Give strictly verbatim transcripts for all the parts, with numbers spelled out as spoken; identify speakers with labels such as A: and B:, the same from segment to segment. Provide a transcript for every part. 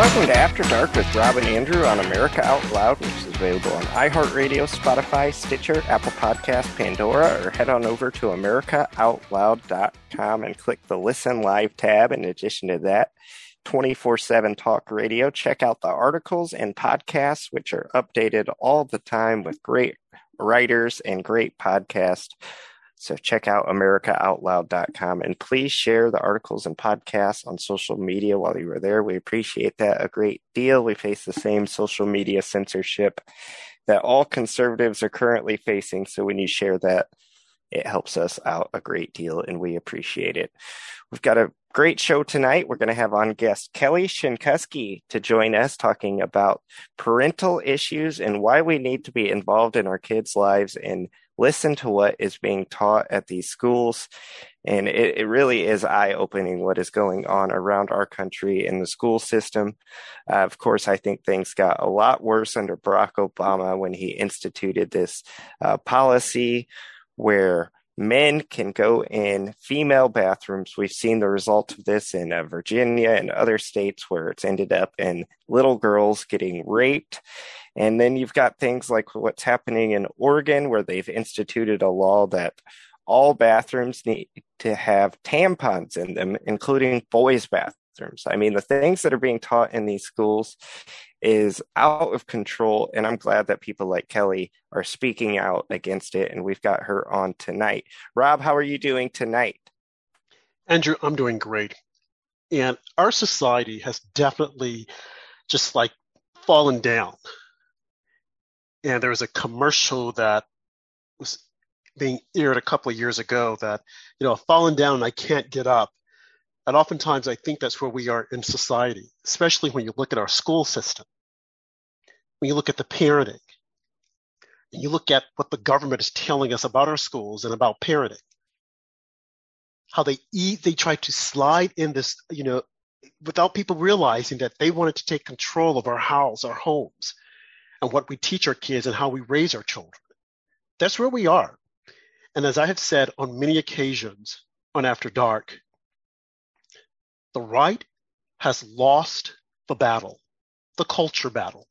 A: Welcome to After Dark with Rob and Andrew on America Out Loud, which is available on iHeartRadio, Spotify, Stitcher, Apple Podcasts, Pandora, or head on over to america out loud dot com and click the Listen Live tab. In addition to that, twenty-four seven Talk Radio. Check out the articles and podcasts, which are updated all the time with great writers and great podcasts. So check out america out loud dot com and please share the articles and podcasts on social media while you are there. We appreciate that a great deal. We face the same social media censorship that all conservatives are currently facing. So when you share that, it helps us out a great deal and we appreciate it. We've got a great show tonight. We're going to have on guest Kelly Shinkusky to join us talking about parental issues and why we need to be involved in our kids' lives and listen to what is being taught at these schools. And it, it really is eye-opening what is going on around our country in the school system. Uh, of course, I think things got a lot worse under Barack Obama when he instituted this uh, policy where men can go in female bathrooms. We've seen the result of this in uh, Virginia and other states where it's ended up in little girls getting raped. And then you've got things like what's happening in Oregon, where they've instituted a law that all bathrooms need to have tampons in them, including boys' bathrooms. I mean, the things that are being taught in these schools is out of control, and I'm glad that people like Kelly are speaking out against it, and we've got her on tonight. Rob, how are you doing tonight?
B: Andrew, I'm doing great. And our society has definitely just like fallen down. And there was a commercial that was being aired a couple of years ago that, you know, fallen down and I can't get up. And oftentimes I think that's where we are in society, especially when you look at our school system, when you look at the parenting, and you look at what the government is telling us about our schools and about parenting, how they eat, they try to slide in this, you know, without people realizing that they wanted to take control of our house, our homes, and what we teach our kids and how we raise our children. That's where we are. And as I have said on many occasions on After Dark, the right has lost the battle, the culture battle.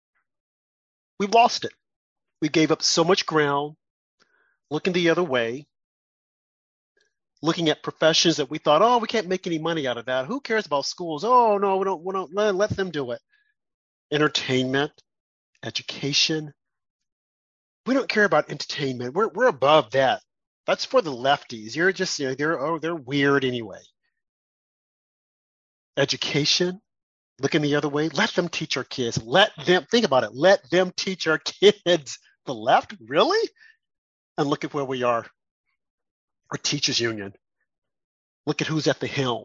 B: We've lost it. We gave up so much ground, looking the other way, looking at professions that we thought, oh, we can't make any money out of that. Who cares about schools? Oh, no, we don't, we don't let, let them do it. Entertainment, education. We don't care about entertainment. We're we're above that. That's for the lefties. You're just, you know, they're oh, they're weird anyway. Education, looking the other way. Let them teach our kids. Let them, think about it. Let them teach our kids. The left, really? And look at where we are. Our teachers union. Look at who's at the helm.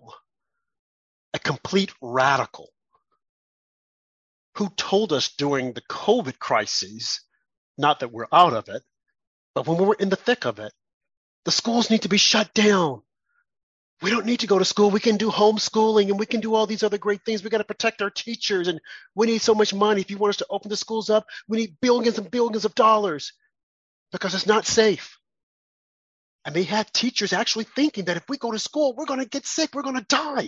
B: A complete radical who told us during the COVID crises, not that we're out of it, but when we were in the thick of it, the schools need to be shut down. We don't need to go to school. We can do homeschooling and we can do all these other great things. We got to protect our teachers and we need so much money. If you want us to open the schools up, we need billions and billions of dollars because it's not safe. And they had teachers actually thinking that if we go to school, we're going to get sick. We're going to die.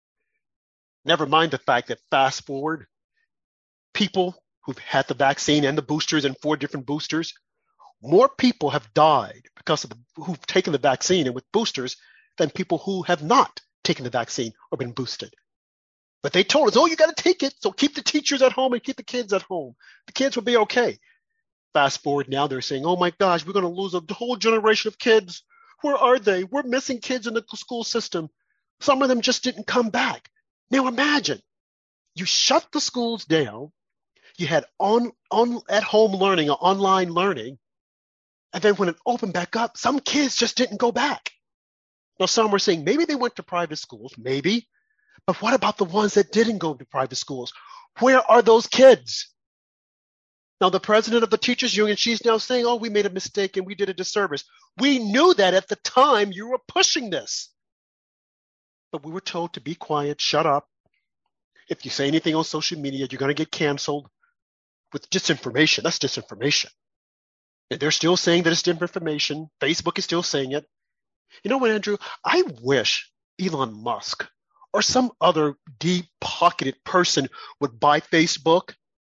B: Never mind the fact that fast forward, people who've had the vaccine and the boosters and four different boosters, more people have died because of the, who've taken the vaccine and with boosters than people who have not taken the vaccine or been boosted. But they told us, oh, you got to take it. So keep the teachers at home and keep the kids at home. The kids will be okay. Fast forward now, they're saying, oh my gosh, we're going to lose a whole generation of kids. Where are they? We're missing kids in the school system. Some of them just didn't come back. Now imagine, you shut the schools down. You had on, on at home learning or online learning. And then when it opened back up, some kids just didn't go back. Now, some were saying maybe they went to private schools, maybe. But what about the ones that didn't go to private schools? Where are those kids? Now, the president of the teachers union, she's now saying, oh, we made a mistake and we did a disservice. We knew that at the time you were pushing this. But we were told to be quiet, shut up. If you say anything on social media, you're going to get canceled with disinformation. That's disinformation. And they're still saying that it's disinformation. Facebook is still saying it. You know what, Andrew? I wish Elon Musk or some other deep-pocketed person would buy Facebook.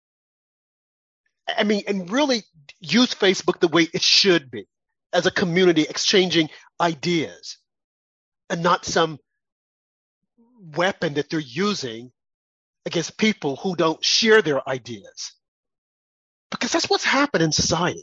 B: I mean, and really use Facebook the way it should be, as a community exchanging ideas, and not some weapon that they're using against people who don't share their ideas. Because that's what's happened in society.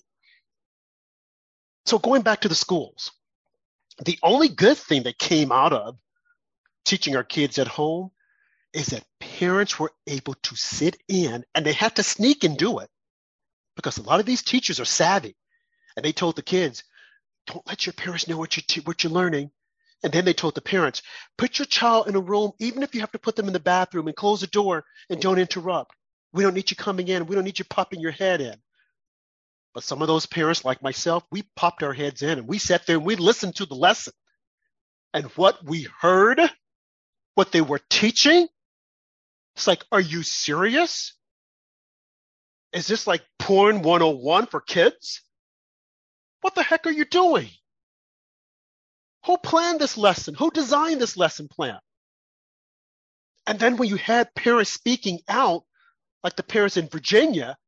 B: So going back to the schools, the only good thing that came out of teaching our kids at home is that parents were able to sit in, and they had to sneak and do it, because a lot of these teachers are savvy, and they told the kids, don't let your parents know what you're, te- what you're learning. And then they told the parents, put your child in a room, even if you have to put them in the bathroom, and close the door and don't interrupt. We don't need you coming in. We don't need you popping your head in. But some of those parents, like myself, we popped our heads in and we sat there and we listened to the lesson. And what we heard, what they were teaching, it's like, are you serious? Is this like porn one oh one for kids? What the heck are you doing? Who planned this lesson? Who designed this lesson plan? And then when you had parents speaking out, like the parents in Virginia,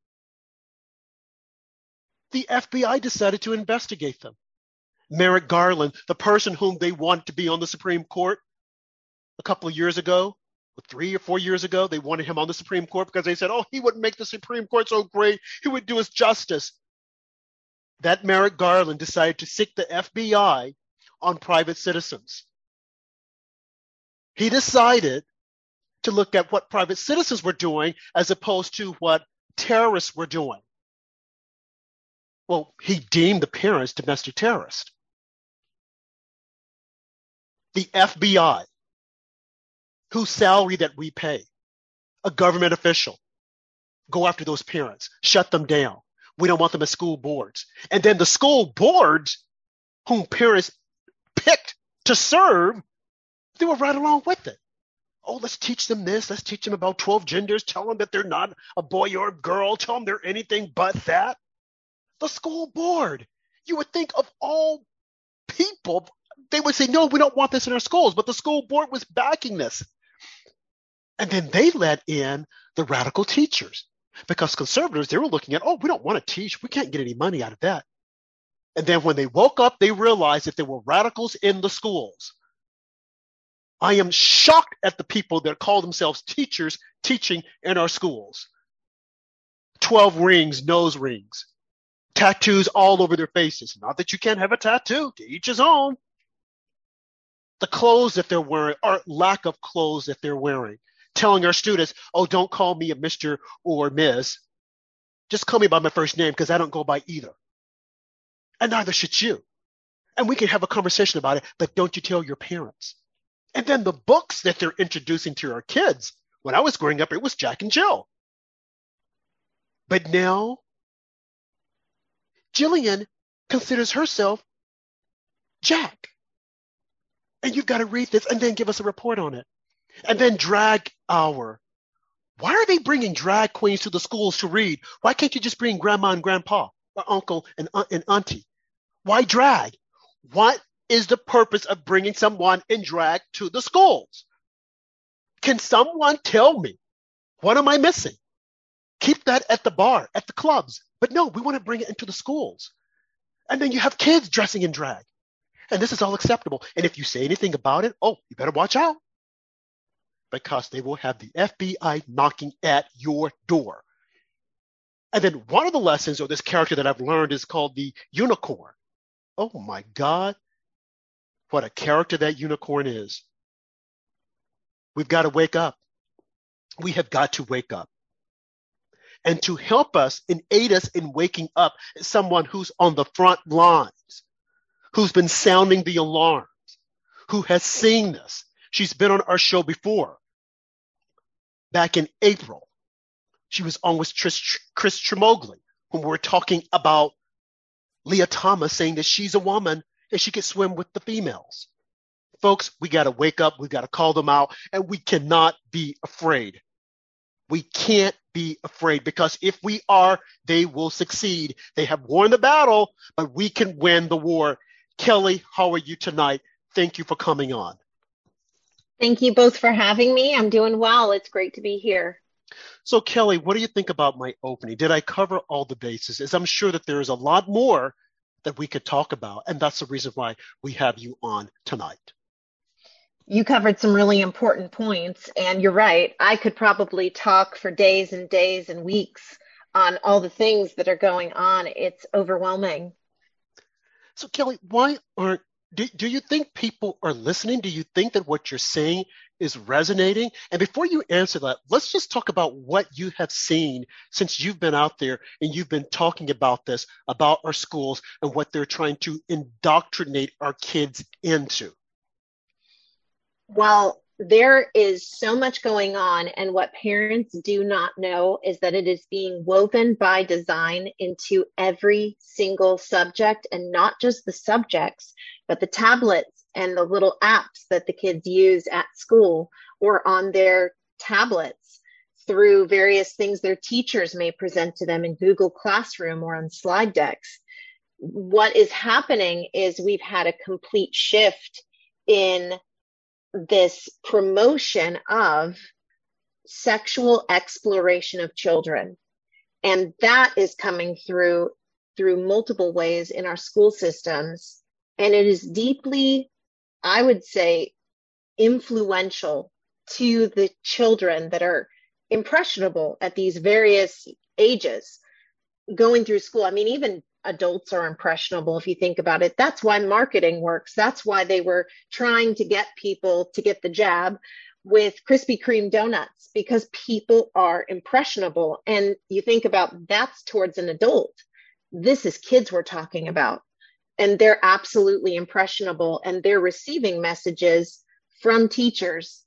B: the F B I decided to investigate them. Merrick Garland, the person whom they wanted to be on the Supreme Court a couple of years ago, three or four years ago, they wanted him on the Supreme Court because they said, oh, he would make the Supreme Court so great, he would do us justice. That Merrick Garland decided to sic the F B I on private citizens. He decided to look at what private citizens were doing as opposed to what terrorists were doing. Well, he deemed the parents domestic terrorists. The F B I, whose salary that we pay, a government official, go after those parents, shut them down. We don't want them as school boards. And then the school boards, whom parents picked to serve, they were right along with it. Oh, let's teach them this. Let's teach them about twelve genders. Tell them that they're not a boy or a girl. Tell them they're anything but that. The school board, you would think of all people, they would say, no, we don't want this in our schools. But the school board was backing this. And then they let in the radical teachers, because conservatives, they were looking at, oh, we don't want to teach. We can't get any money out of that. And then when they woke up, they realized that there were radicals in the schools. I am shocked at the people that call themselves teachers teaching in our schools. twelve rings, nose rings, tattoos all over their faces. Not that you can't have a tattoo, to each his own. The clothes that they're wearing, or lack of clothes that they're wearing. Telling our students, oh, don't call me a Mister or Miz. Just call me by my first name, because I don't go by either. And neither should you. And we can have a conversation about it, but don't you tell your parents. And then the books that they're introducing to our kids. When I was growing up, it was Jack and Jill. But now, Jillian considers herself Jack. And you've got to read this and then give us a report on it. And then drag hour. Why are they bringing drag queens to the schools to read? Why can't you just bring grandma and grandpa or uncle and, uh, and auntie? Why drag? What is the purpose of bringing someone in drag to the schools? Can someone tell me, what am I missing? Keep that at the bar, at the clubs. But no, we want to bring it into the schools. And then you have kids dressing in drag. And this is all acceptable. And if you say anything about it, oh, you better watch out. Because they will have the F B I knocking at your door. And then one of the lessons, or this character that I've learned, is called the unicorn. Oh my God, what a character that unicorn is. We've got to wake up. We have got to wake up. And to help us and aid us in waking up is someone who's on the front lines, who's been sounding the alarms, who has seen this. She's been on our show before. Back in April, she was on with Chris, Chris Tremogli, when we were talking about Leah Thomas saying that she's a woman and she could swim with the females. Folks, we got to wake up. We got to call them out, and we cannot be afraid. We can't be afraid, because if we are, they will succeed. They have won the battle, but we can win the war. Kelly, how are you tonight? Thank you for coming on.
C: Thank you both for having me. I'm doing well. It's great to be here.
B: So, Kelly, what do you think about my opening? Did I cover all the bases? As I'm sure that there is a lot more that we could talk about, and that's the reason why we have you on tonight.
C: You covered some really important points, and you're right. I could probably talk for days and days and weeks on all the things that are going on. It's overwhelming.
B: So, Kelly, why aren't do, do you think people are listening? Do you think that what you're saying is resonating? And before you answer that, let's just talk about what you have seen since you've been out there and you've been talking about this, about our schools and what they're trying to indoctrinate our kids into.
C: Well, there is so much going on, and what parents do not know is that it is being woven by design into every single subject, and not just the subjects, but the tablets and the little apps that the kids use at school or on their tablets through various things their teachers may present to them in Google Classroom or on slide decks. What is happening is we've had a complete shift in this promotion of sexual exploration of children. And that is coming through through multiple ways in our school systems. And it is deeply, I would say, influential to the children that are impressionable at these various ages going through school. I mean, even adults are impressionable if you think about it. That's why marketing works. That's why they were trying to get people to get the jab with Krispy Kreme donuts, because people are impressionable. And you think about that's towards an adult. This is kids we're talking about. And they're absolutely impressionable, and they're receiving messages from teachers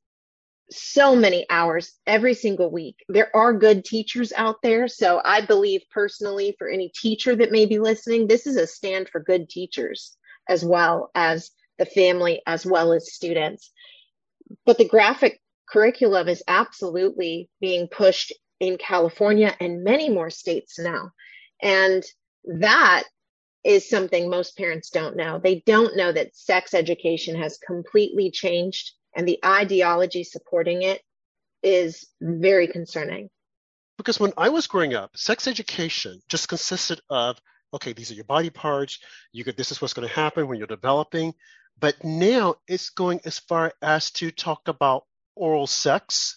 C: so many hours every single week. There are good teachers out there. So I believe personally, for any teacher that may be listening, this is a stand for good teachers as well as the family, as well as students. But the graphic curriculum is absolutely being pushed in California and many more states now. And that is something most parents don't know. They don't know that sex education has completely changed, and the ideology supporting it is very concerning.
B: Because when I was growing up, sex education just consisted of, okay, these are your body parts. You could, this is what's going to happen when you're developing. But now it's going as far as to talk about oral sex,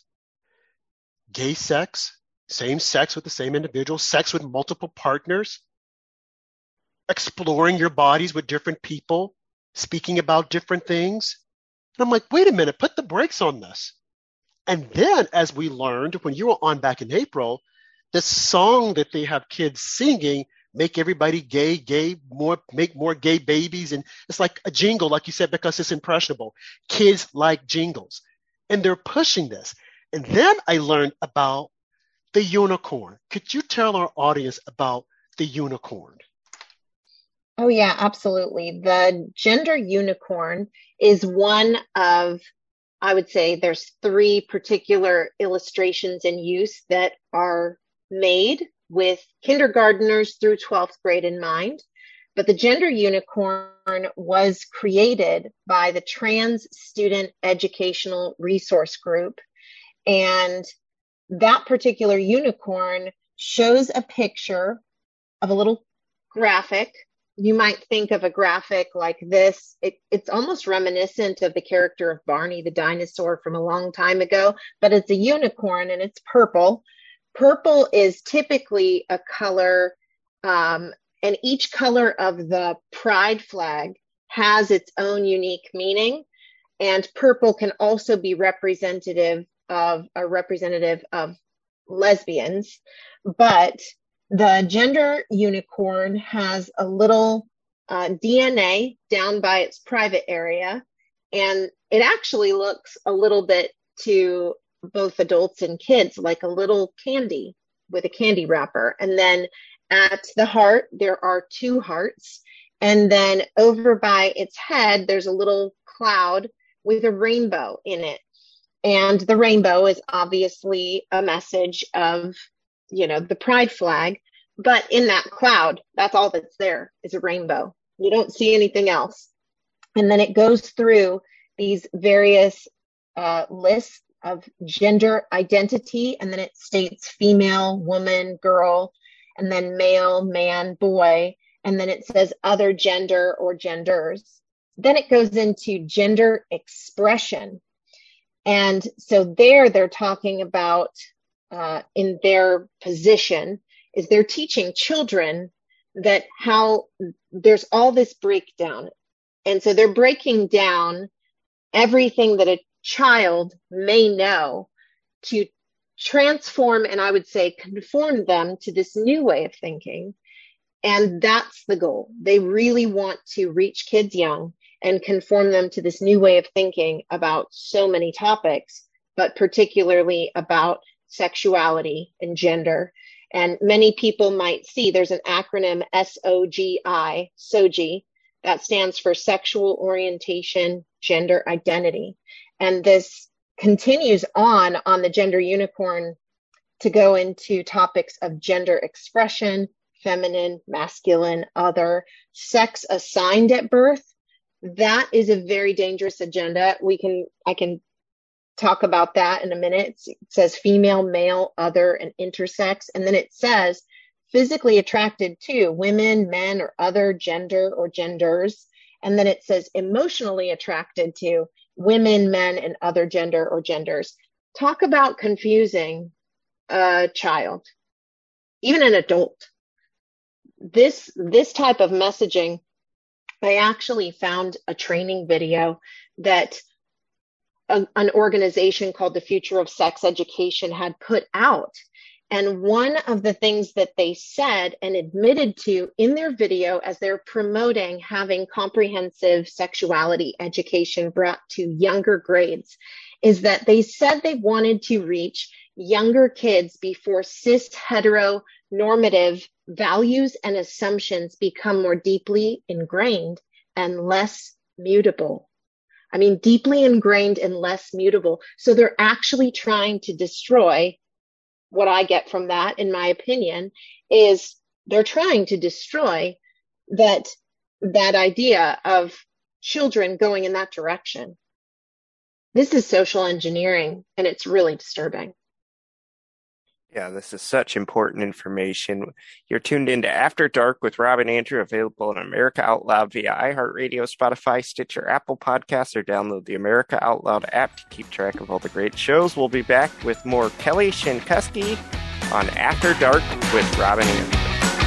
B: gay sex, same sex with the same individual, sex with multiple partners, exploring your bodies with different people, speaking about different things. And I'm like, wait a minute, put the brakes on this. And then, as we learned when you were on back in April, the song that they have kids singing, make everybody gay, gay, more, make more gay babies. And it's like a jingle, like you said, because it's impressionable. Kids like jingles. And they're pushing this. And then I learned about the unicorn. Could you tell our audience about the unicorn?
C: Oh, yeah, absolutely. The gender unicorn is one of, I would say there's three particular illustrations in use that are made with kindergarteners through twelfth grade in mind. But the gender unicorn was created by the Trans Student Educational Resource Group. And that particular unicorn shows a picture of a little graphic. You might think of a graphic like this. It, it's almost reminiscent of the character of Barney the dinosaur from a long time ago, but it's a unicorn and it's purple. Purple is typically a color, um, and each color of the pride flag has its own unique meaning. And purple can also be representative of a representative of lesbians, but the gender unicorn has a little uh, D N A down by its private area, and it actually looks a little bit to both adults and kids like a little candy with a candy wrapper. And then at the heart, there are two hearts. And then over by its head, there's a little cloud with a rainbow in it. And the rainbow is obviously a message of, you know, the pride flag, but in that cloud, that's all that's there is a rainbow. You don't see anything else. And then it goes through these various uh, list of gender identity, and then it states female, woman, girl, and then male, man, boy, and then it says other gender or genders. Then it goes into gender expression. And so there they're talking about, uh, in their position, is they're teaching children that how there's all this breakdown. And so they're breaking down everything that a child may know to transform, and I would say conform them to this new way of thinking. And that's the goal. They really want to reach kids young and conform them to this new way of thinking about so many topics, but particularly about sexuality and gender. And many people might see there's an acronym S O G I, S O G I, that stands for sexual orientation, gender identity. And this continues on on the Gender Unicorn to go into topics of gender expression, feminine, masculine, other, sex assigned at birth. That is a very dangerous agenda. We can, I can talk about that in a minute. It says female, male, other, and intersex. And then it says physically attracted to women, men, or other gender or genders. And then it says emotionally attracted to women, men, and other gender or genders. Talk about confusing a child, even an adult. This, this type of messaging, I actually found a training video that a, an organization called the Future of Sex Education had put out. And one of the things that they said and admitted to in their video as they're promoting having comprehensive sexuality education brought to younger grades is that they said they wanted to reach younger kids before cis heteronormative values and assumptions become more deeply ingrained and less mutable. I mean, deeply ingrained and less mutable. So they're actually trying to destroy. What I get from that, in my opinion, is they're trying to destroy that, that idea of children going in that direction. This is social engineering, and it's really disturbing.
A: Yeah, this is such important information. You're tuned into After Dark with Rob and Andrew, available on America Out Loud via iHeartRadio, Spotify, Stitcher, Apple Podcasts, or download the America Out Loud app to keep track of all the great shows. We'll be back with more Kelly Shinkuski on After Dark with Rob and Andrew.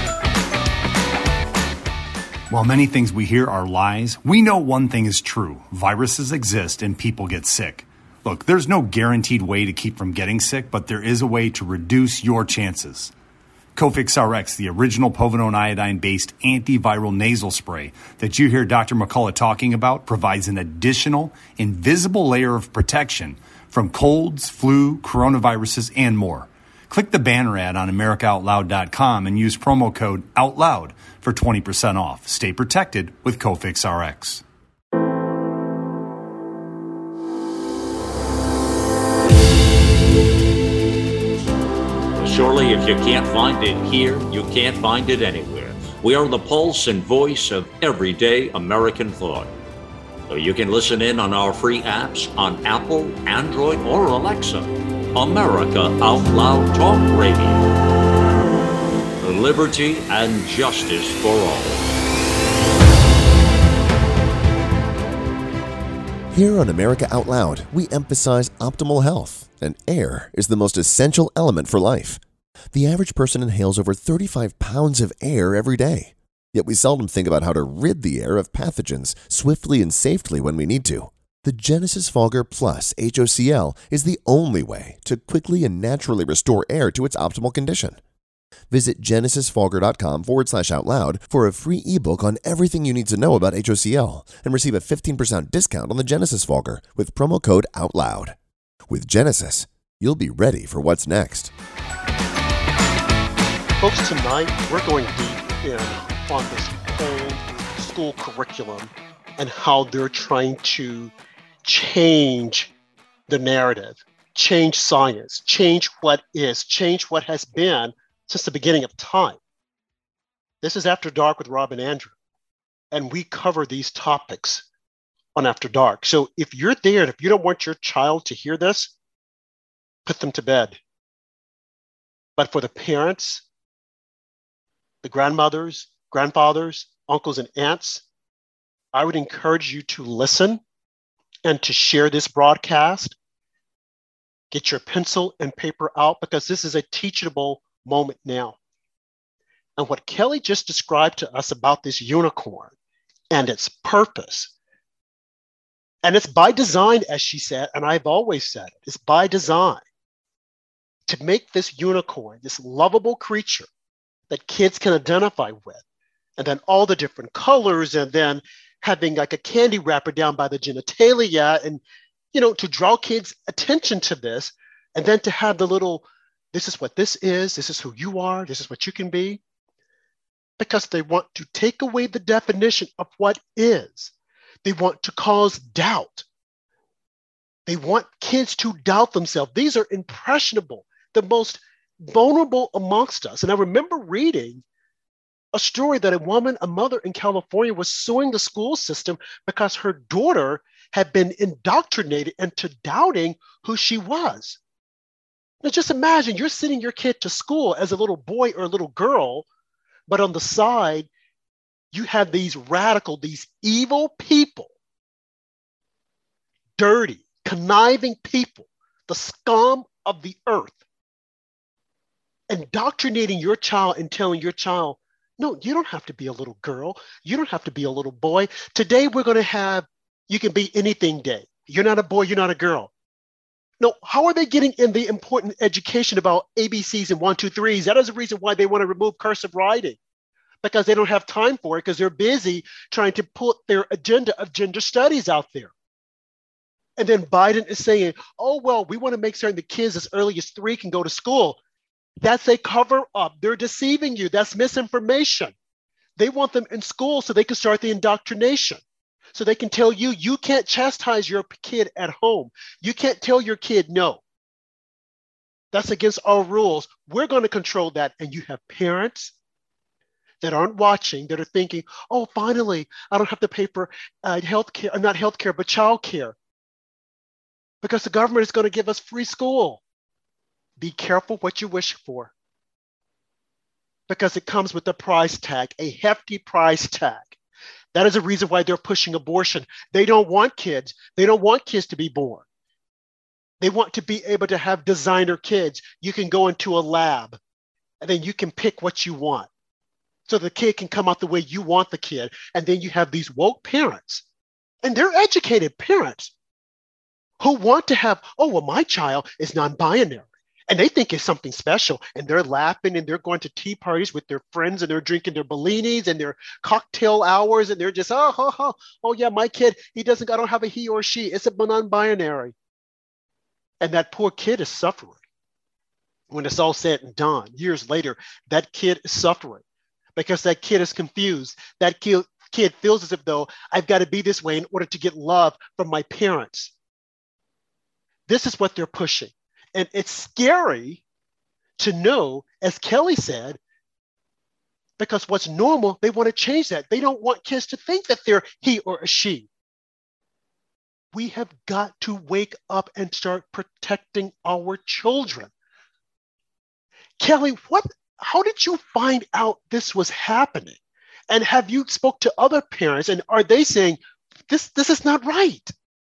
D: While many things we hear are lies, we know one thing is true. Viruses exist and people get sick. Look, there's no guaranteed way to keep from getting sick, but there is a way to reduce your chances. Cofix R X, the original povidone iodine-based antiviral nasal spray that you hear Doctor McCullough talking about, provides an additional invisible layer of protection from colds, flu, coronaviruses, and more. Click the banner ad on America Out Loud dot com and use promo code OUTLOUD for twenty percent off. Stay protected with Cofix R X.
E: Surely, if you can't find it here, you can't find it anywhere. We are the pulse and voice of everyday American thought. So you can listen in on our free apps on Apple, Android, or Alexa. America Out Loud Talk Radio. Liberty and justice for all.
F: Here on America Out Loud, we emphasize optimal health, and air is the most essential element for life. The average person inhales over thirty-five pounds of air every day, yet we seldom think about how to rid the air of pathogens swiftly and safely when we need to. The Genesis Fogger Plus H O C L is the only way to quickly and naturally restore air to its optimal condition. Visit genesisfogger.com forward slash out loud for a free ebook on everything you need to know about H O C L and receive a fifteen percent discount on the Genesis Fogger with promo code OUTLOUD. With Genesis, you'll be ready for what's next.
B: Folks, tonight we're going deep in on this whole school curriculum and how they're trying to change the narrative, change science, change what is, change what has been since the beginning of time. This is After Dark with Rob and Andrew, and we cover these topics on After Dark. So if you're there and if you don't want your child to hear this, put them to bed. But for the parents, the grandmothers, grandfathers, uncles, and aunts, I would encourage you to listen and to share this broadcast. Get your pencil and paper out, because this is a teachable moment now. And what Kelly just described to us about this unicorn and its purpose, and it's by design, as she said, and I've always said it, it's by design to make this unicorn, this lovable creature that kids can identify with, and then all the different colors, and then having like a candy wrapper down by the genitalia, and, you know, to draw kids' attention to this, and then to have the little, this is what this is, this is who you are, this is what you can be, because they want to take away the definition of what is. They want to cause doubt. They want kids to doubt themselves. These are impressionable, the most vulnerable amongst us. And I remember reading a story that a woman, a mother in California, was suing the school system because her daughter had been indoctrinated into doubting who she was. Now just imagine you're sending your kid to school as a little boy or a little girl, but on the side, you have these radical, these evil people, dirty, conniving people, the scum of the earth, indoctrinating your child and telling your child, no, you don't have to be a little girl. You don't have to be a little boy. Today, we're going to have, you can be anything day. You're not a boy, you're not a girl. No, how are they getting in the important education about A B Cs and one, two, threes? That is the reason why they want to remove cursive writing, because they don't have time for it, because they're busy trying to put their agenda of gender studies out there. And then Biden is saying, oh, well, we want to make certain the kids as early as three can go to school. That's a cover up. They're deceiving you. That's misinformation. They want them in school so they can start the indoctrination. So they can tell you, you can't chastise your kid at home. You can't tell your kid no. That's against our rules. We're going to control that. And you have parents that aren't watching, that are thinking, oh, finally, I don't have to pay for uh, health care, not health care, but child care, because the government is going to give us free school. Be careful what you wish for, because it comes with a price tag, a hefty price tag. That is the reason why they're pushing abortion. They don't want kids. They don't want kids to be born. They want to be able to have designer kids. You can go into a lab and then you can pick what you want. So the kid can come out the way you want the kid. And then you have these woke parents, and they're educated parents who want to have, oh, well, my child is non-binary. And they think it's something special, and they're laughing, and they're going to tea parties with their friends, and they're drinking their Bellinis and their cocktail hours, and they're just, oh, oh, oh, oh yeah, my kid, he doesn't, I don't have a he or she, it's a non-binary. And that poor kid is suffering. When it's all said and done, years later, that kid is suffering because that kid is confused. That kid, kid feels as if though I've got to be this way in order to get love from my parents. This is what they're pushing. And it's scary to know, as Kelly said, because what's normal, they want to change that. They don't want kids to think that they're he or a she. We have got to wake up and start protecting our children. Kelly, what? How did you find out this was happening? And have you spoke to other parents, and are they saying, this, this is not right?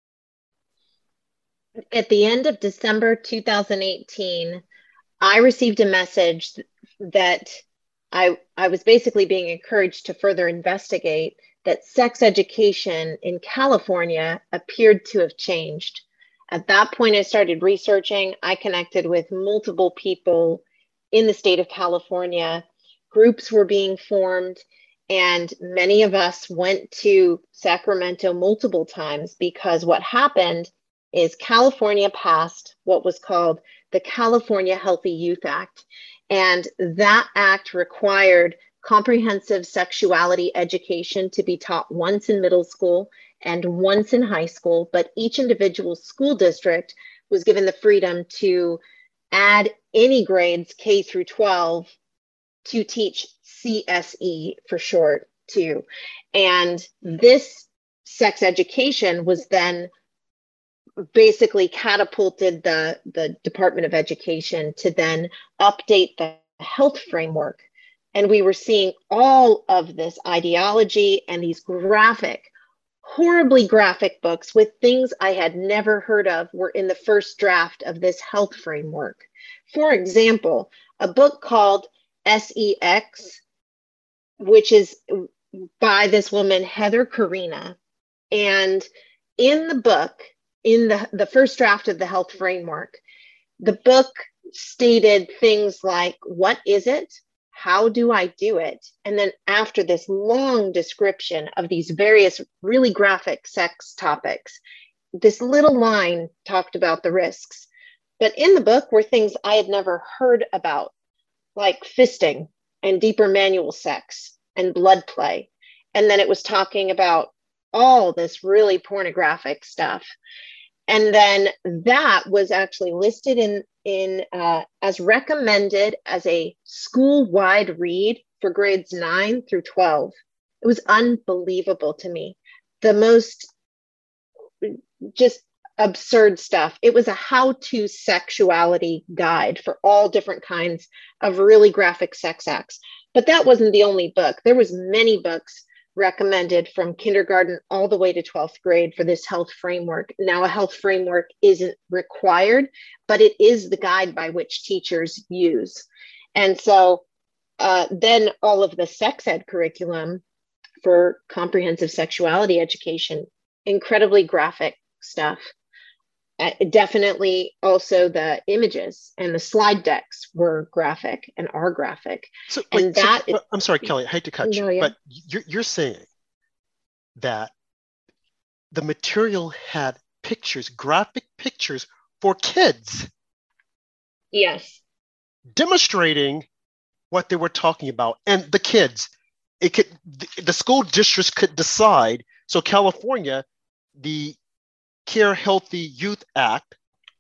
C: At the end of December two thousand eighteen, I received a message that I, I was basically being encouraged to further investigate that sex education in California appeared to have changed. At that point, I started researching. I connected with multiple people in the state of California. Groups were being formed, and many of us went to Sacramento multiple times, because what happened is California passed what was called the California Healthy Youth Act. And that act required comprehensive sexuality education to be taught once in middle school and once in high school, but each individual school district was given the freedom to add any grades K through twelve to teach C S E for short too. And this sex education was then basically catapulted the, the Department of Education to then update the health framework. And we were seeing all of this ideology and these graphic, horribly graphic books with things I had never heard of were in the first draft of this health framework. For example, a book called S E X, which is by this woman, Heather Karina. And in the book, in the, the first draft of the health framework, the book stated things like, what is it? How do I do it? And then after this long description of these various really graphic sex topics, this little line talked about the risks. But in the book were things I had never heard about, like fisting and deeper manual sex and blood play. And then it was talking about all this really pornographic stuff. And then that was actually listed in, in uh, as recommended as a school-wide read for grades nine through twelve. It was unbelievable to me. The most just absurd stuff. It was a how-to sexuality guide for all different kinds of really graphic sex acts. But that wasn't the only book. There was many books recommended from kindergarten all the way to twelfth grade for this health framework. Now, a health framework isn't required, but it is the guide by which teachers use. And so uh, then all of the sex ed curriculum for comprehensive sexuality education, incredibly graphic stuff. Uh, definitely also the images and the slide decks were graphic and are graphic.
B: So,
C: and
B: wait,
C: that
B: so, I'm sorry, Kelly, I hate to cut
C: no,
B: you,
C: yeah.
B: but you're, you're saying that the material had pictures, graphic pictures for kids.
C: Yes.
B: Demonstrating what they were talking about. And the kids, it could, the school districts could decide. So California, the Care Healthy Youth Act,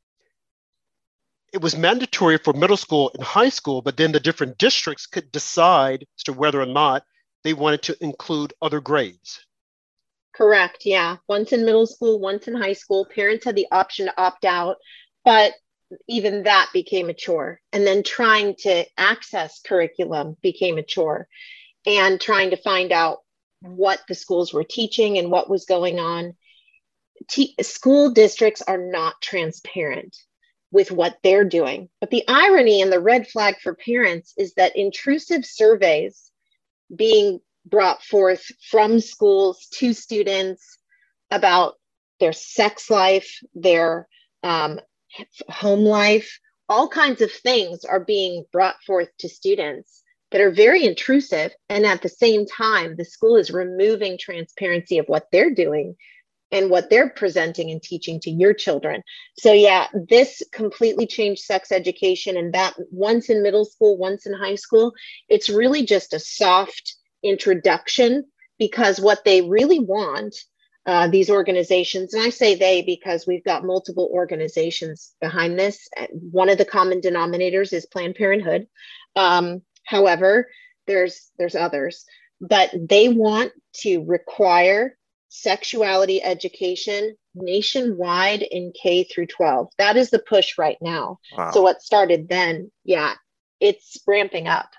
B: it was mandatory for middle school and high school, but then the different districts could decide as to whether or not they wanted to include other grades.
C: Correct. Yeah. Once in middle school, once in high school, parents had the option to opt out, but even that became a chore. And then trying to access curriculum became a chore, and trying to find out what the schools were teaching and what was going on. T- school districts are not transparent with what they're doing. But the irony and the red flag for parents is that intrusive surveys being brought forth from schools to students about their sex life, their um, home life, all kinds of things are being brought forth to students that are very intrusive. And at the same time, the school is removing transparency of what they're doing and what they're presenting and teaching to your children. So yeah, this completely changed sex education, and that once in middle school, once in high school, it's really just a soft introduction, because what they really want, uh, these organizations, and I say they because we've got multiple organizations behind this. One of the common denominators is Planned Parenthood. Um, however, there's there's others, but they want to require sexuality education nationwide in K through twelve. That is the push right now.
A: Wow.
C: So what started then, yeah, it's ramping up.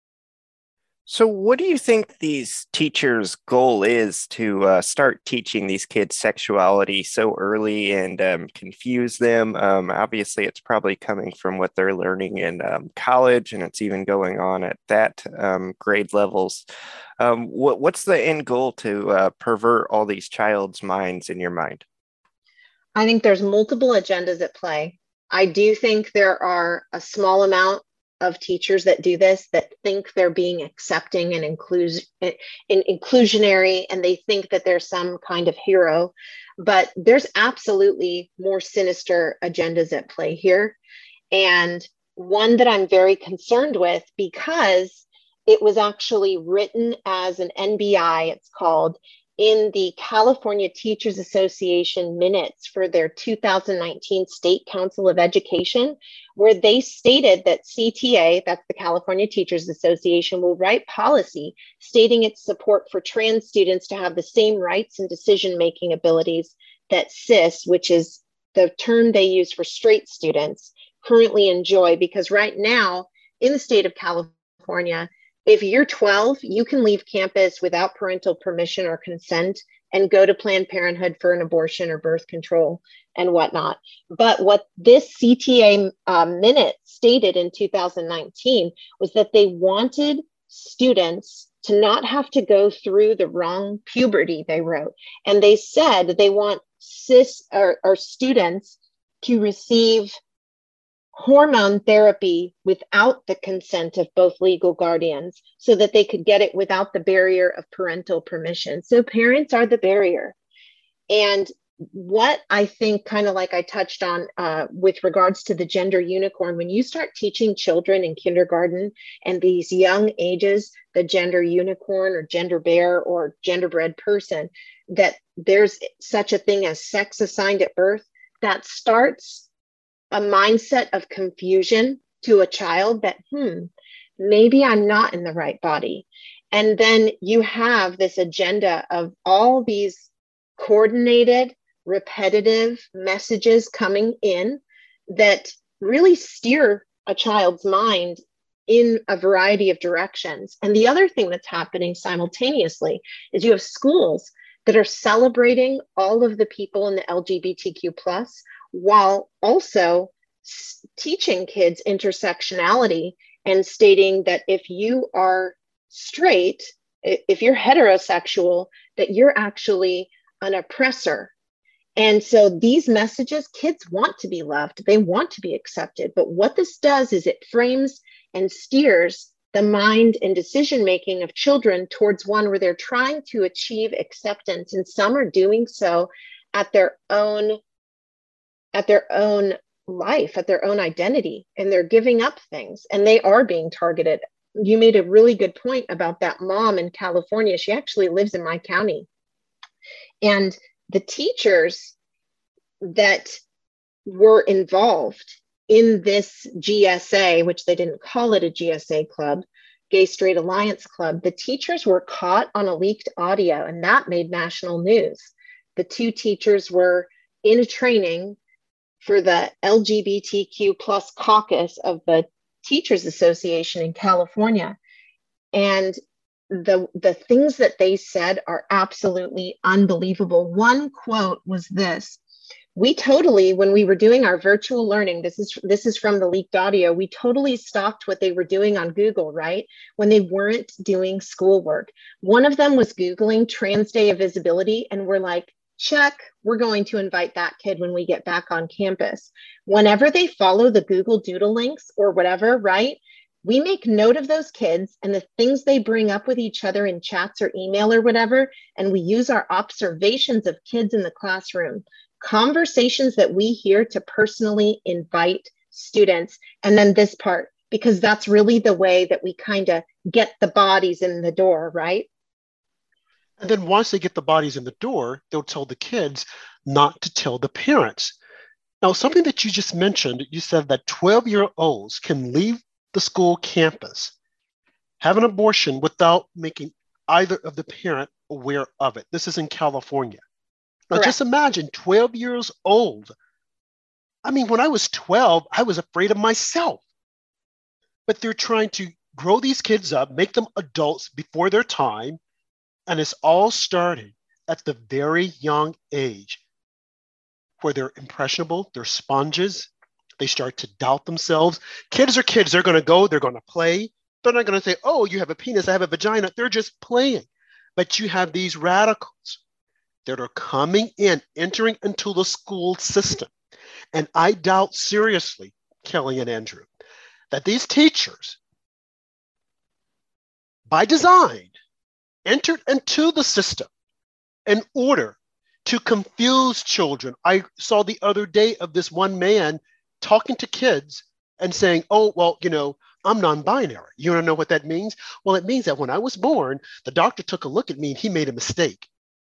A: So what do you think these teachers' goal is to uh, start teaching these kids sexuality so early and um, confuse them? Um, obviously, it's probably coming from what they're learning in um, college, and it's even going on at that um, grade levels. Um, what, what's the end goal to uh, pervert all these child's minds in your mind?
C: I think there's multiple agendas at play. I do think there are a small amount of teachers that do this, that think they're being accepting and inclus- in inclusionary, and they think that there's some kind of hero, but there's absolutely more sinister agendas at play here. And one that I'm very concerned with, because it was actually written as an N B I, it's called in the California Teachers Association minutes for their two thousand nineteen State Council of Education, where they stated that C T A, that's the California Teachers Association, will write policy stating its support for trans students to have the same rights and decision-making abilities that cis, which is the term they use for straight students, currently enjoy. Because right now in the state of California, if you're twelve, you can leave campus without parental permission or consent and go to Planned Parenthood for an abortion or birth control and whatnot. But what this C T A uh, minute stated in two thousand nineteen was that they wanted students to not have to go through the wrong puberty, they wrote. And they said they want cis or, or students to receive hormone therapy without the consent of both legal guardians so that they could get it without the barrier of parental permission. So parents are the barrier. And what I think, kind of like I touched on uh, with regards to the gender unicorn, when you start teaching children in kindergarten and these young ages, the gender unicorn or gender bear or genderbread person, that there's such a thing as sex assigned at birth, that starts a mindset of confusion to a child that, hmm, maybe I'm not in the right body. And then you have this agenda of all these coordinated, repetitive messages coming in that really steer a child's mind in a variety of directions. And the other thing that's happening simultaneously is you have schools that are celebrating all of the people in the L G B T Q plus, while also s- teaching kids intersectionality and stating that if you are straight, i- if you're heterosexual, that you're actually an oppressor. And so these messages, kids want to be loved, they want to be accepted. But what this does is it frames and steers the mind and decision making of children towards one where they're trying to achieve acceptance. And some are doing so at their own at their own life, at their own identity, and they're giving up things and they are being targeted. You made a really good point about that mom in California. She actually lives in my county. And the teachers that were involved in this G S A, which they didn't call it a G S A club, Gay Straight Alliance Club, the teachers were caught on a leaked audio, and that made national news. The two teachers were in a training for the L G B T Q plus caucus of the Teachers Association in California. And the, the things that they said are absolutely unbelievable. One quote was this: we totally, when we were doing our virtual learning, this is this is from the leaked audio, we totally stopped what they were doing on Google, right? When they weren't doing schoolwork. One of them was Googling Trans Day of Visibility, and we're like, check, we're going to invite that kid when we get back on campus. Whenever they follow the Google Doodle links or whatever, right? We make note of those kids and the things they bring up with each other in chats or email or whatever, and we use our observations of kids in the classroom, conversations that we hear to personally invite students. And then this part, because that's really the way that we kind of get the bodies in the door, right?
B: And then once they get the bodies in the door, they'll tell the kids not to tell the parents. Now, something that you just mentioned, you said that twelve-year-olds can leave the school campus, have an abortion without making either of the parent aware of it. This is in California. Now,
C: Correct.
B: just imagine twelve years old. I mean, when I was twelve, I was afraid of myself. But they're trying to grow these kids up, make them adults before their time. And it's all starting at the very young age where they're impressionable, they're sponges, they start to doubt themselves. Kids are kids, they're going to go, they're going to play. They're not going to say, oh, you have a penis, I have a vagina. They're just playing. But you have these radicals that are coming in, entering into the school system. And I doubt seriously, Kelly and Andrew, that these teachers, by design, entered into the system in order to confuse children. I saw the other day of this one man talking to kids and saying, oh, well, you know, I'm non-binary. You want to know what that means? Well, it means that when I was born, the doctor took a look at me and he made a mistake.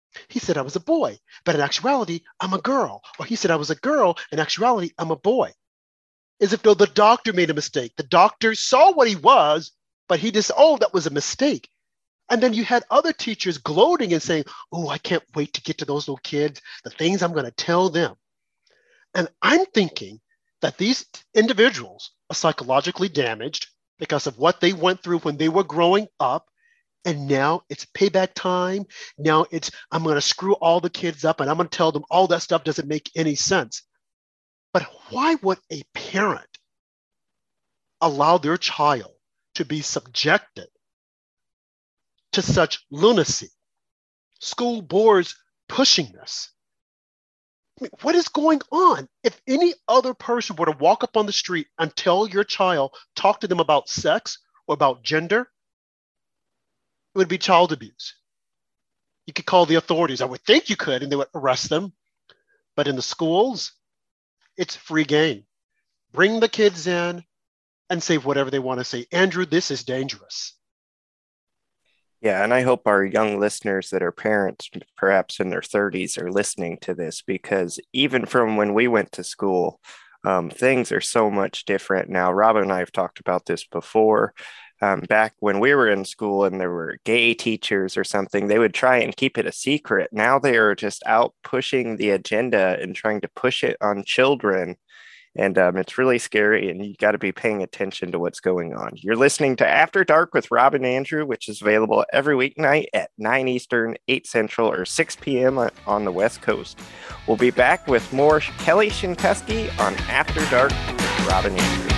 B: He said I was a boy, but in actuality, I'm a girl. Or he said I was a girl, in actuality, I'm a boy. As if though the doctor made a mistake. The doctor saw what he was, but he just, oh, that was a mistake. And then you had other teachers gloating and saying, oh, I can't wait to get to those little kids, the things I'm going to tell them. And I'm thinking that these individuals are psychologically damaged because of what they went through when they were growing up. And now it's payback time. Now it's, I'm going to screw all the kids up and I'm going to tell them all that stuff doesn't make any sense. But why would a parent allow their child to be subjected to such lunacy? School boards pushing this. I mean, what is going on? If any other person were to walk up on the street and tell your child, talk to them about sex or about gender, it would be child abuse. You could call the authorities. I would think you could, and they would arrest them. But in the schools, it's free game. Bring the kids in and say whatever they want to say. Andrew, this is dangerous.
A: Yeah, and I hope our young listeners that are parents, perhaps in their thirties, are listening to this, because even from when we went to school, um, things are so much different now. Robin and I have talked about this before. Um, back when we were in school and there were gay teachers or something, they would try and keep it a secret. Now they are just out pushing the agenda and trying to push it on children. And um, it's really scary, and you got to be paying attention to what's going on. You're listening to After Dark with Rob and Andrew, which is available every weeknight at nine Eastern, eight Central, or six p.m. on the West Coast. We'll be back with more Kelly Shinkuski on After Dark with Rob and Andrew.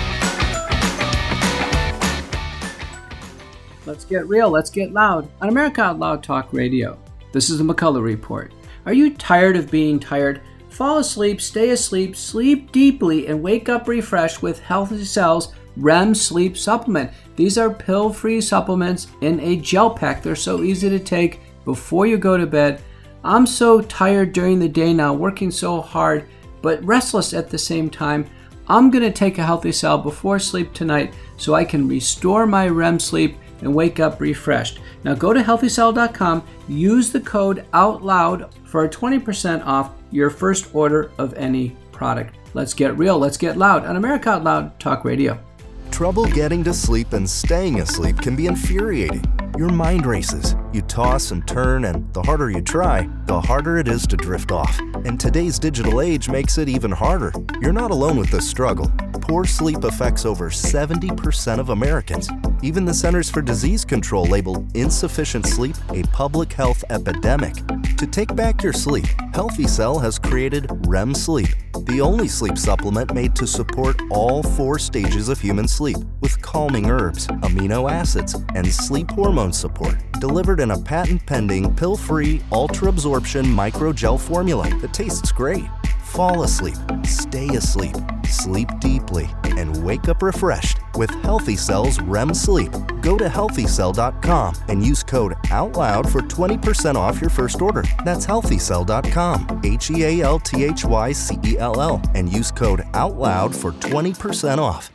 G: Let's get real, let's get loud on America Out Loud Talk Radio. This is the McCullough Report. Are you tired of being tired? Fall asleep, stay asleep, sleep deeply, and wake up refreshed with Healthy Cells R E M Sleep Supplement. These are pill-free supplements in a gel pack. They're so easy to take before you go to bed. I'm so tired during the day now, working so hard, but restless at the same time. I'm going to take a Healthy Cell before sleep tonight so I can restore my R E M sleep and wake up refreshed. Now go to healthy cell dot com, use the code OUTLOUD for a twenty percent off your first order of any product. Let's get real, let's get loud on America Out Loud Talk Radio.
H: Trouble getting to sleep and staying asleep can be infuriating. Your mind races. You toss and turn, and the harder you try, the harder it is to drift off. And today's digital age makes it even harder. You're not alone with this struggle. Poor sleep affects over seventy percent of Americans. Even the Centers for Disease Control labeled insufficient sleep a public health epidemic. To take back your sleep, Healthy Cell has created R E M Sleep, the only sleep supplement made to support all four stages of human sleep with calming herbs, amino acids, and sleep hormone support, delivered in a patent-pending, pill-free, ultra-absorption microgel formula that tastes great. Fall asleep, stay asleep, sleep deeply, and wake up refreshed with Healthy Cell's R E M Sleep. Go to healthy cell dot com and use code OUTLOUD for twenty percent off your first order. That's healthy cell dot com, H E A L T H Y C E L L, and use code OUTLOUD for twenty percent off.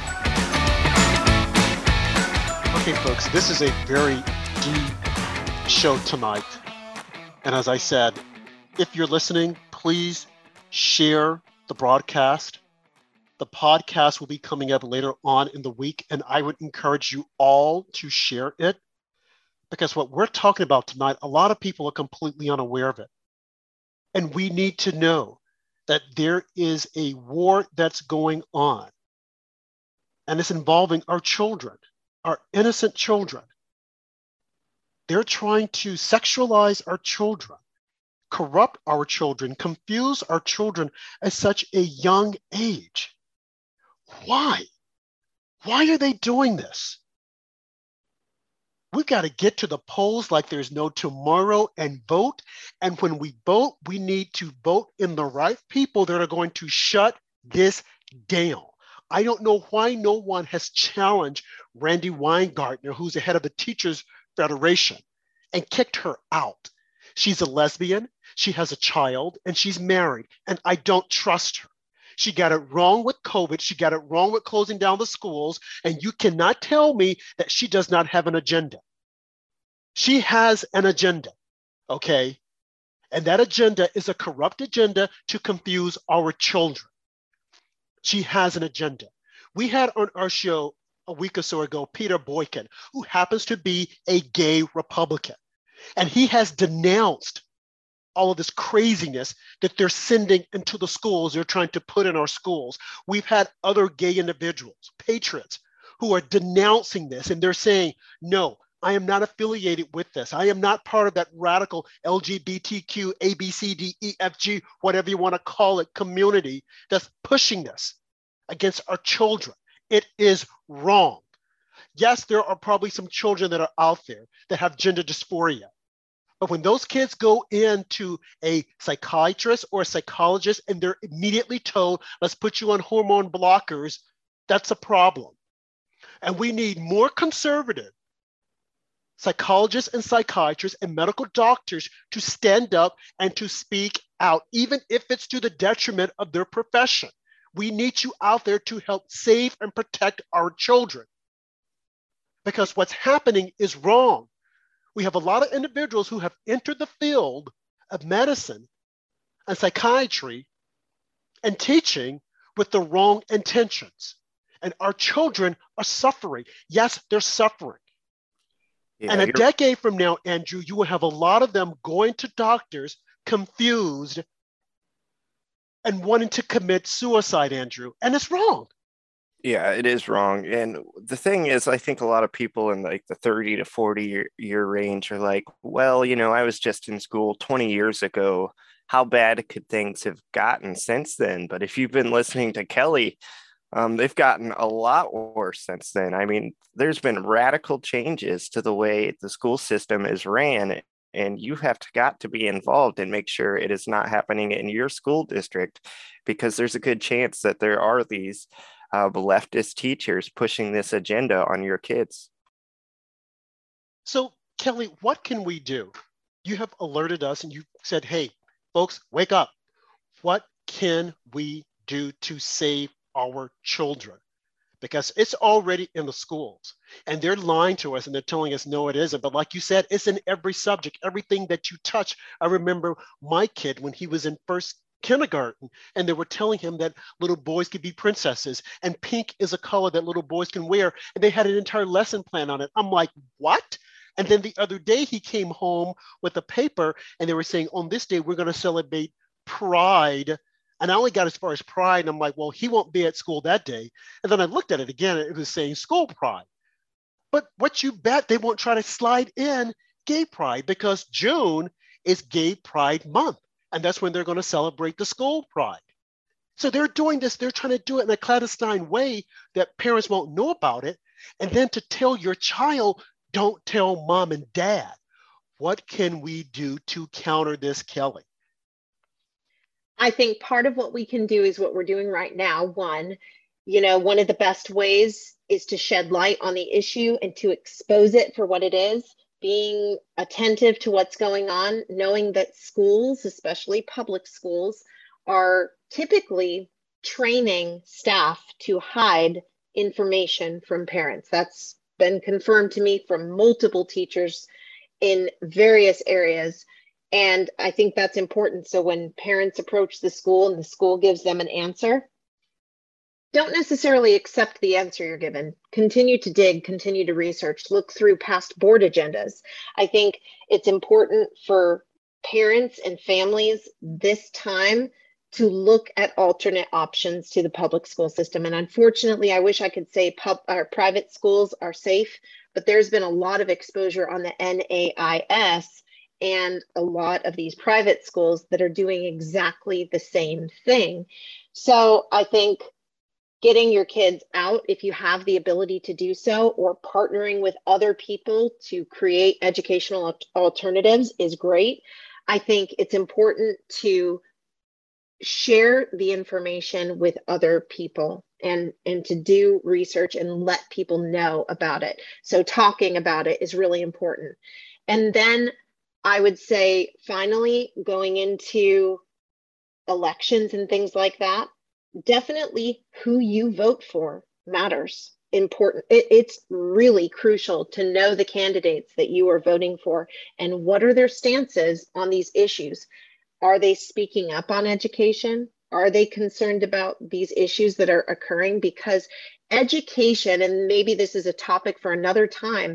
B: Okay, folks, this is a very deep show tonight. And as I said, if you're listening, please share the broadcast. The podcast will be coming up later on in the week, and I would encourage you all to share it, because what we're talking about tonight, a lot of people are completely unaware of it. And we need to know that there is a war that's going on, and it's involving our children, our innocent children. They're trying to sexualize our children, corrupt our children, confuse our children at such a young age. Why? Why are they doing this? We've got to get to the polls like there's no tomorrow and vote. And when we vote, we need to vote in the right people that are going to shut this down. I don't know why no one has challenged Randi Weingartner, who's the head of the Teachers Federation, and kicked her out. She's a lesbian, she has a child, and she's married, and I don't trust her. She got it wrong with COVID. She got it wrong with closing down the schools. And you cannot tell me that she does not have an agenda. She has an agenda, okay? And that agenda is a corrupt agenda to confuse our children. She has an agenda. We had on our show a week or so ago, Peter Boykin, who happens to be a gay Republican. And he has denounced all of this craziness that they're sending into the schools, they're trying to put in our schools. We've had other gay individuals, patriots, who are denouncing this, and they're saying, no, I am not affiliated with this. I am not part of that radical L G B T Q, A, B, C, D, E, F, G, whatever you want to call it, community that's pushing this against our children. It is wrong. Yes, there are probably some children that are out there that have gender dysphoria. But when those kids go into a psychiatrist or a psychologist and they're immediately told, let's put you on hormone blockers, that's a problem. And we need more conservative psychologists and psychiatrists and medical doctors to stand up and to speak out, even if it's to the detriment of their profession. We need you out there to help save and protect our children. Because what's happening is wrong. We have a lot of individuals who have entered the field of medicine and psychiatry and teaching with the wrong intentions. And our children are suffering. Yes, they're suffering. Yeah, and a you're... decade from now, Andrew, you will have a lot of them going to doctors confused and wanting to commit suicide, Andrew. And it's wrong.
A: Yeah, it is wrong. And the thing is, I think a lot of people in like the thirty to forty year, year range are like, well, you know, I was just in school twenty years ago. How bad could things have gotten since then? But if you've been listening to Kelly, um, they've gotten a lot worse since then. I mean, there's been radical changes to the way the school system is ran. And you have to, got to be involved and make sure it is not happening in your school district, because there's a good chance that there are these Uh, leftist teachers pushing this agenda on your kids.
B: So, Kelly, what can we do? You have alerted us and you said, hey, folks, wake up. What can we do to save our children? Because it's already in the schools and they're lying to us and they're telling us, no, it isn't. But like you said, it's in every subject, everything that you touch. I remember my kid when he was in first kindergarten and they were telling him that little boys could be princesses and pink is a color that little boys can wear, and they had an entire lesson plan on it. I'm like, what? And then the other day he came home with a paper and they were saying, on this day we're going to celebrate Pride, and I only got as far as Pride, and I'm like, well, he won't be at school that day. And then I looked at it again and it was saying School Pride. But what you bet they won't try to slide in Gay Pride, because June is Gay Pride Month. And that's when they're going to celebrate the School Pride. So they're doing this, they're trying to do it in a clandestine way that parents won't know about it. And then to tell your child, don't tell mom and dad. What can we do to counter this, Kelly?
C: I think part of what we can do is what we're doing right now. One, you know, one of the best ways is to shed light on the issue and to expose it for what it is. Being attentive to what's going on, knowing that schools, especially public schools, are typically training staff to hide information from parents. That's been confirmed to me from multiple teachers in various areas. And I think that's important. So when parents approach the school and the school gives them an answer, don't necessarily accept the answer you're given. Continue to dig, continue to research, look through past board agendas. I think it's important for parents and families this time to look at alternate options to the public school system. And unfortunately, I wish I could say pub, or private schools are safe, but there's been a lot of exposure on the N A I S and a lot of these private schools that are doing exactly the same thing. So I think getting your kids out, if you have the ability to do so, or partnering with other people to create educational alternatives is great. I think it's important to share the information with other people and, and to do research and let people know about it. So talking about it is really important. And then I would say, finally, going into elections and things like that, definitely who you vote for matters. important. It, it's really crucial to know the candidates that you are voting for and what are their stances on these issues. Are they speaking up on education? Are they concerned about these issues that are occurring? Because education, and maybe this is a topic for another time,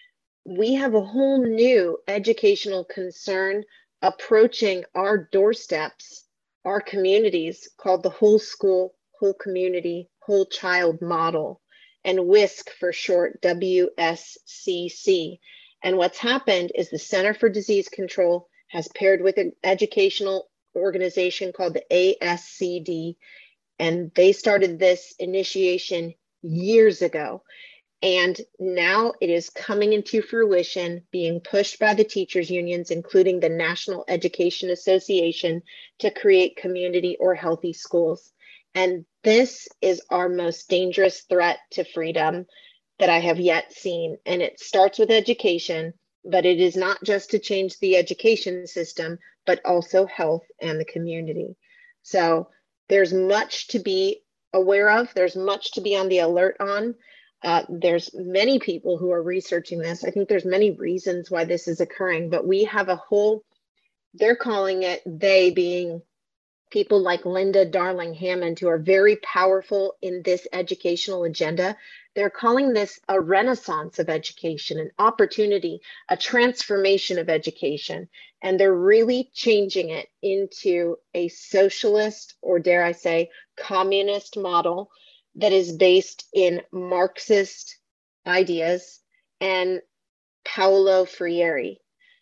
C: we have a whole new educational concern approaching our doorsteps, our communities, called the whole school, whole community, whole child model, and WISC for short, W S C C. And what's happened is the Center for Disease Control has paired with an educational organization called the A S C D, and they started this initiation years ago. And now it is coming into fruition, being pushed by the teachers unions, including the National Education Association, to create community or healthy schools. And this is our most dangerous threat to freedom that I have yet seen. And it starts with education, but it is not just to change the education system, but also health and the community. So there's much to be aware of. There's much to be on the alert on. Uh, there's many people who are researching this. I think there's many reasons why this is occurring, but we have a whole, they're calling it, they being people like Linda Darling Hammond, who are very powerful in this educational agenda. They're calling this a renaissance of education, an opportunity, a transformation of education. And they're really changing it into a socialist, or dare I say, communist model that is based in Marxist ideas and Paulo Freire.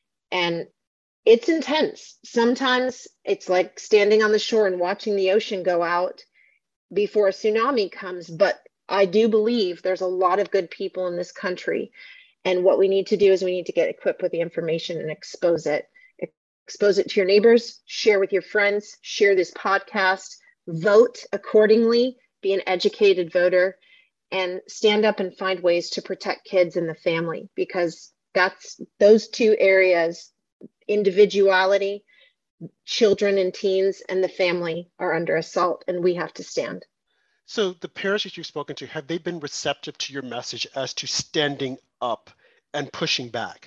C: And it's intense. Sometimes it's like standing on the shore and watching the ocean go out before a tsunami comes. But I do believe there's a lot of good people in this country. And what we need to do is we need to get equipped with the information and expose it. Expose it to your neighbors, share with your friends, share this podcast, vote accordingly, be an educated voter, and stand up and find ways to protect kids and the family, because that's those two areas, individuality, children and teens, and the family are under assault, and we have to stand.
B: So the parents that you've spoken to, have they been receptive to your message as to standing up and pushing back?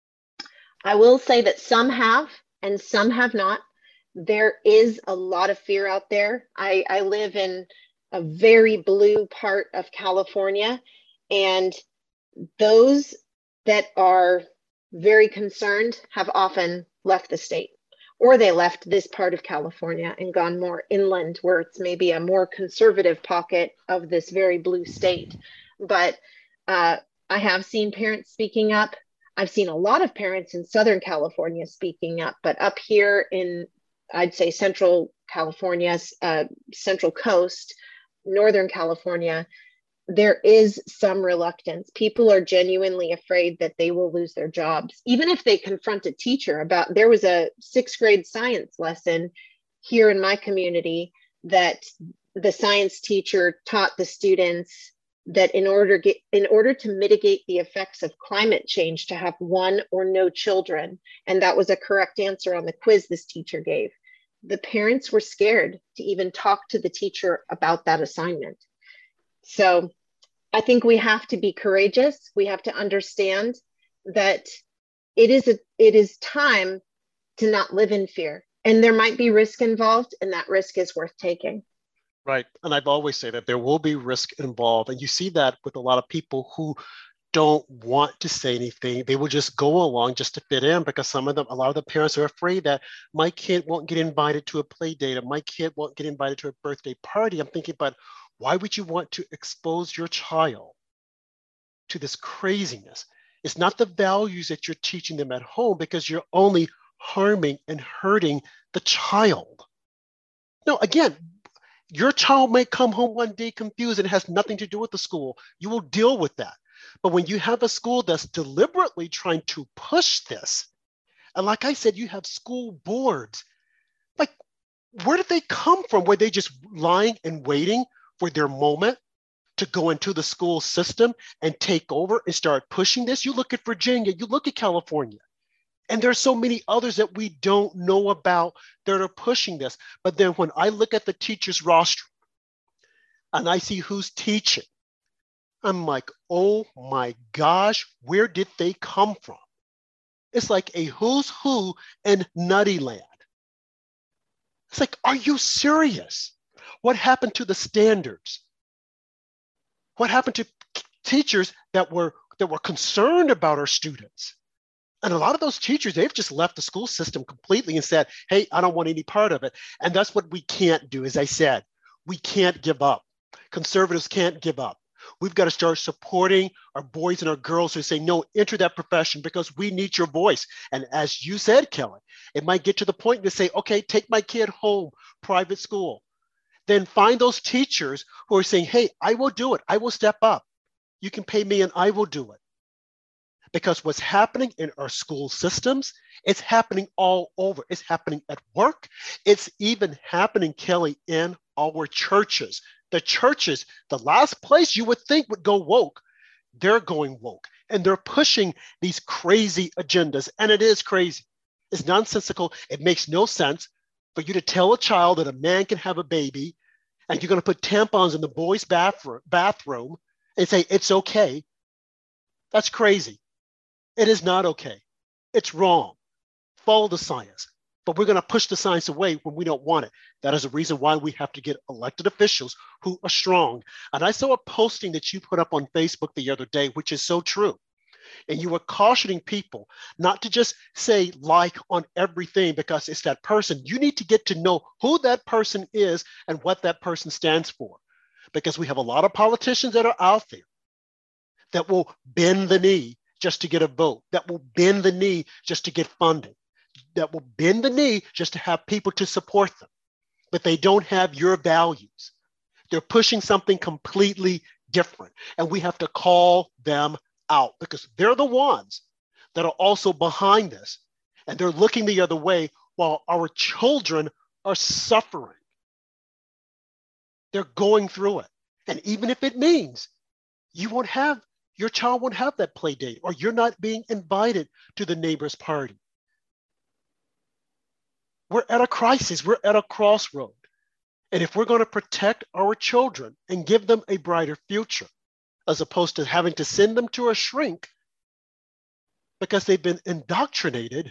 C: I will say that some have and some have not. There is a lot of fear out there. I, I live in a very blue part of California, and those that are very concerned have often left the state, or they left this part of California and gone more inland, where it's maybe a more conservative pocket of this very blue state. But uh, I have seen parents speaking up. I've seen a lot of parents in Southern California speaking up, but up here in, I'd say, Central California, uh, Central Coast, Northern California, there is some reluctance. People are genuinely afraid that they will lose their jobs. Even if they confront a teacher about, there was a sixth grade science lesson here in my community that the science teacher taught the students that in order get, in order to mitigate the effects of climate change, to have one or no children. And that was a correct answer on the quiz this teacher gave. The parents were scared to even talk to the teacher about that assignment. So I think we have to be courageous. We have to understand that it is a, it is time to not live in fear. And there might be risk involved, and that risk is worth taking.
B: Right. And I've always said that there will be risk involved. And you see that with a lot of people who don't want to say anything. They will just go along just to fit in, because some of them, a lot of the parents are afraid that my kid won't get invited to a play date, or my kid won't get invited to a birthday party. I'm thinking, but why would you want to expose your child to this craziness? It's not the values that you're teaching them at home, because you're only harming and hurting the child. No, again, your child may come home one day confused and it has nothing to do with the school. You will deal with that. But when you have a school that's deliberately trying to push this, and like I said, you have school boards, like, where did they come from? Were they just lying and waiting for their moment to go into the school system and take over and start pushing this? You look at Virginia, you look at California, and there's so many others that we don't know about that are pushing this. But then when I look at the teachers roster and I see who's teaching, I'm like, oh my gosh, where did they come from? It's like a who's who in Nutty Land. It's like, are you serious? What happened to the standards? What happened to teachers that were that were concerned about our students? And a lot of those teachers, they've just left the school system completely and said, hey, I don't want any part of it. And that's what we can't do. As I said, we can't give up. Conservatives can't give up. We've got to start supporting our boys and our girls who say, no, enter that profession because we need your voice. And as you said, Kelly, it might get to the point to say, okay, take my kid home, private school. Then find those teachers who are saying, hey, I will do it. I will step up. You can pay me and I will do it. Because what's happening in our school systems, it's happening all over. It's happening at work. It's even happening, Kelly, in our churches. The churches, the last place you would think would go woke, they're going woke. And they're pushing these crazy agendas. And it is crazy. It's nonsensical. It makes no sense for you to tell a child that a man can have a baby and you're going to put tampons in the boys' bathroom, bathroom and say it's okay. That's crazy. It is not okay. It's wrong. Follow the science. But we're going to push the science away when we don't want it. That is the reason why we have to get elected officials who are strong. And I saw a posting that you put up on Facebook the other day, which is so true. And you were cautioning people not to just say like on everything because it's that person. You need to get to know who that person is and what that person stands for. Because we have a lot of politicians that are out there that will bend the knee just to get a vote, that will bend the knee just to get funding, that will bend the knee just to have people to support them. But they don't have your values. They're pushing something completely different. And we have to call them out because they're the ones that are also behind this. And they're looking the other way while our children are suffering. They're going through it. And even if it means you won't have, your child won't have that play date, or you're not being invited to the neighbor's party. We're at a crisis. We're at a crossroad. And if we're going to protect our children and give them a brighter future, as opposed to having to send them to a shrink because they've been indoctrinated,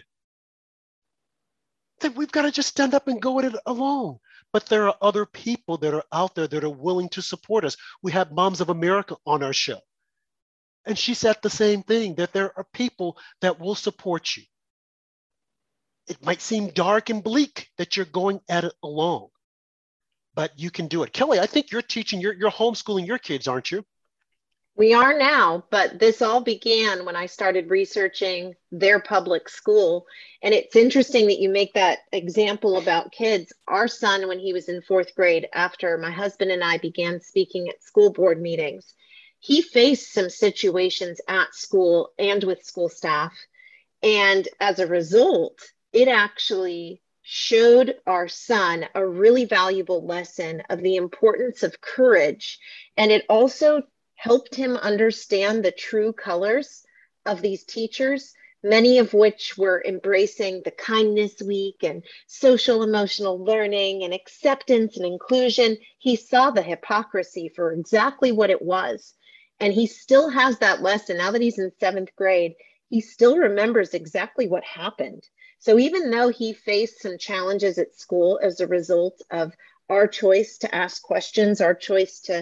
B: then we've got to just stand up and go at it alone. But there are other people that are out there that are willing to support us. We have Moms of America on our show. And she said the same thing, that there are people that will support you. It might seem dark and bleak that you're going at it alone, but you can do it. Kelly, I think you're teaching, you're, you're homeschooling your kids, aren't you?
C: We are now, but this all began when I started researching their public school. And it's interesting that you make that example about kids. Our son, when he was in fourth grade, after my husband and I began speaking at school board meetings, he faced some situations at school and with school staff. And as a result, it actually showed our son a really valuable lesson of the importance of courage. And it also helped him understand the true colors of these teachers, many of which were embracing the kindness week and social emotional learning and acceptance and inclusion. He saw the hypocrisy for exactly what it was. And he still has that lesson. Now that he's in seventh grade, he still remembers exactly what happened. So even though he faced some challenges at school as a result of our choice to ask questions, our choice to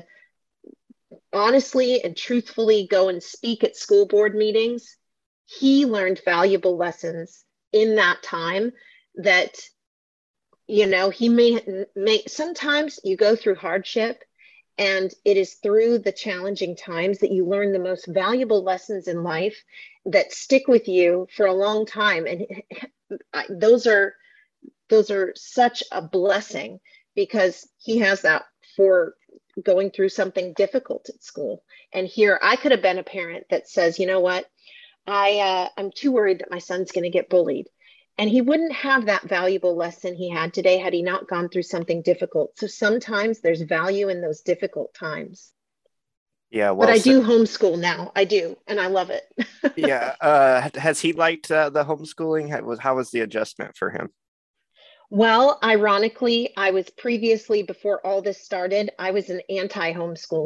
C: honestly and truthfully go and speak at school board meetings, he learned valuable lessons in that time that, you know, he may, may sometimes you go through hardship, and it is through the challenging times that you learn the most valuable lessons in life that stick with you for a long time. And those are those are such a blessing because he has that for going through something difficult at school. And here I could have been a parent that says, you know what, I uh, I'm too worried that my son's going to get bullied. And he wouldn't have that valuable lesson he had today had he not gone through something difficult. So sometimes there's value in those difficult times.
A: Yeah, well,
C: but I
A: so,
C: do homeschool now. I do, and I love it.
A: yeah, uh, has he liked uh, the homeschooling? How was how was the adjustment for him?
C: Well, ironically, I was previously, before all this started, I was an anti-homeschooler.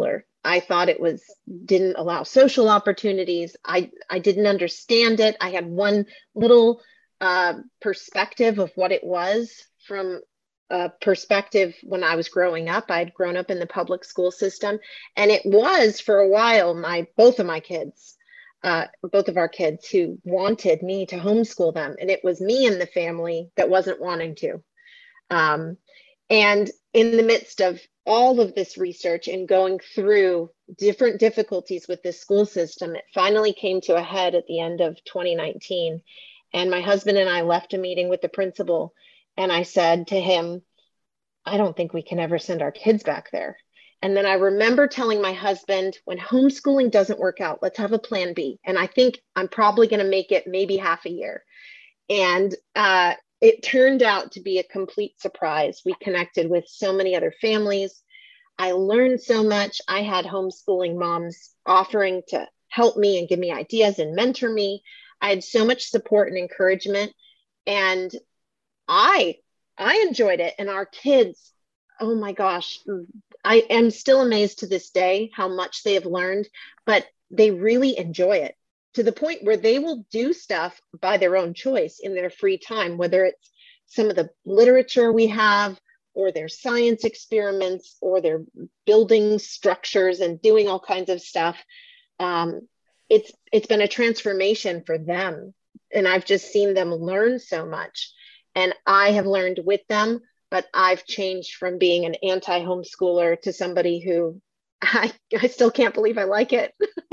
C: I thought it was didn't allow social opportunities. I, I didn't understand it. I had one little uh, perspective of what it was from a perspective when I was growing up. I'd grown up in the public school system, and it was for a while my both of my kids, uh, both of our kids who wanted me to homeschool them, and it was me in the family that wasn't wanting to. Um, and in the midst of all of this research and going through different difficulties with this school system, it finally came to a head at the end of twenty nineteen. And my husband and I left a meeting with the principal, and I said to him, I don't think we can ever send our kids back there. And then I remember telling my husband, when homeschooling doesn't work out, let's have a plan B. And I think I'm probably going to make it maybe half a year. And uh, it turned out to be a complete surprise. We connected with so many other families. I learned so much. I had homeschooling moms offering to help me and give me ideas and mentor me. I had so much support and encouragement, and I, I enjoyed it. And our kids, oh my gosh, I am still amazed to this day how much they have learned, but they really enjoy it to the point where they will do stuff by their own choice in their free time, whether it's some of the literature we have, or their science experiments, or their building structures and doing all kinds of stuff. Um, it's it's been a transformation for them. And I've just seen them learn so much. And I have learned with them, but I've changed from being an anti-homeschooler to somebody who I, I still can't believe I like it.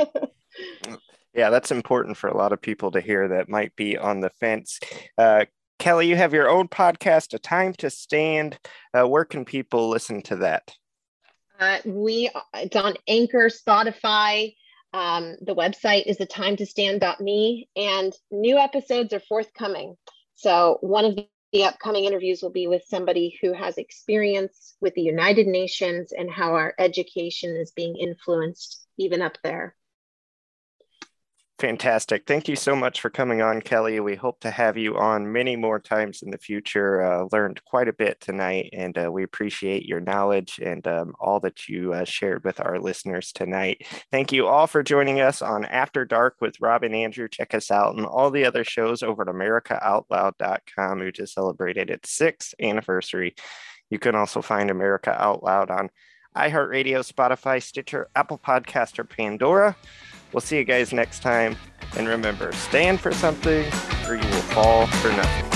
A: Yeah, that's important for a lot of people to hear that might be on the fence. Uh, Kelly, you have your own podcast, A Time to Stand. Uh, where can people listen to that?
C: Uh, we it's on Anchor, Spotify. Um, the website is a time to stand dot me, and new episodes are forthcoming. So one of the upcoming interviews will be with somebody who has experience with the United Nations and how our education is being influenced even up there.
A: Fantastic. Thank you so much for coming on, Kelly. We hope to have you on many more times in the future. Uh, learned quite a bit tonight, and uh, we appreciate your knowledge and um, all that you uh, shared with our listeners tonight. Thank you all for joining us on After Dark with Rob and Andrew. Check us out and all the other shows over at America Out Loud dot com, who just celebrated its sixth anniversary. You can also find America Out Loud on iHeartRadio, Spotify, Stitcher, Apple Podcast, or Pandora. We'll see you guys next time. And remember, stand for something or you will fall for nothing.